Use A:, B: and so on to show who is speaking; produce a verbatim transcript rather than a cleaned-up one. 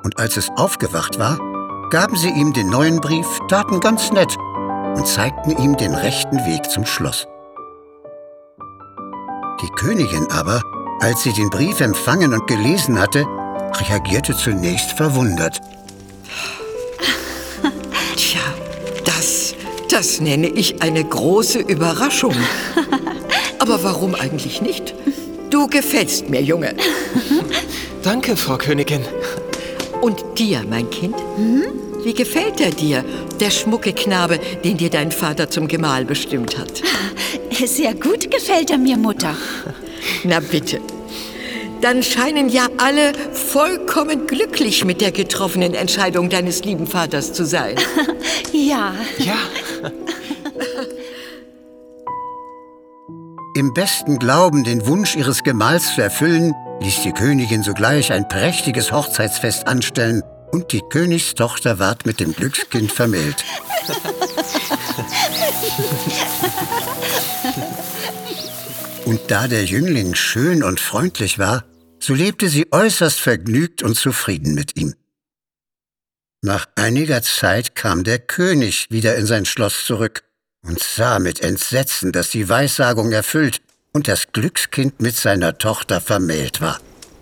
A: und als es aufgewacht war, gaben sie ihm den neuen Brief, taten ganz nett und zeigten ihm den rechten Weg zum Schloss. Die Königin aber, als sie den Brief empfangen und gelesen hatte, reagierte zunächst verwundert.
B: Tja, das, das nenne ich eine große Überraschung. Aber warum eigentlich nicht? Du gefällst mir, Junge.
C: Danke, Frau Königin.
B: Und dir, mein Kind? Hm? Wie gefällt er dir, der schmucke Knabe, den dir dein Vater zum Gemahl bestimmt hat?
D: Sehr gut gefällt er mir, Mutter.
B: Na bitte. Dann scheinen ja alle vollkommen glücklich mit der getroffenen Entscheidung deines lieben Vaters zu sein.
D: Ja.
C: Ja.
A: Im besten Glauben, den Wunsch ihres Gemahls zu erfüllen, ließ die Königin sogleich ein prächtiges Hochzeitsfest anstellen und die Königstochter ward mit dem Glückskind vermählt. Und da der Jüngling schön und freundlich war, so lebte sie äußerst vergnügt und zufrieden mit ihm. Nach einiger Zeit kam der König wieder in sein Schloss zurück und sah mit Entsetzen, dass die Weissagung erfüllt und das Glückskind mit seiner Tochter vermählt war.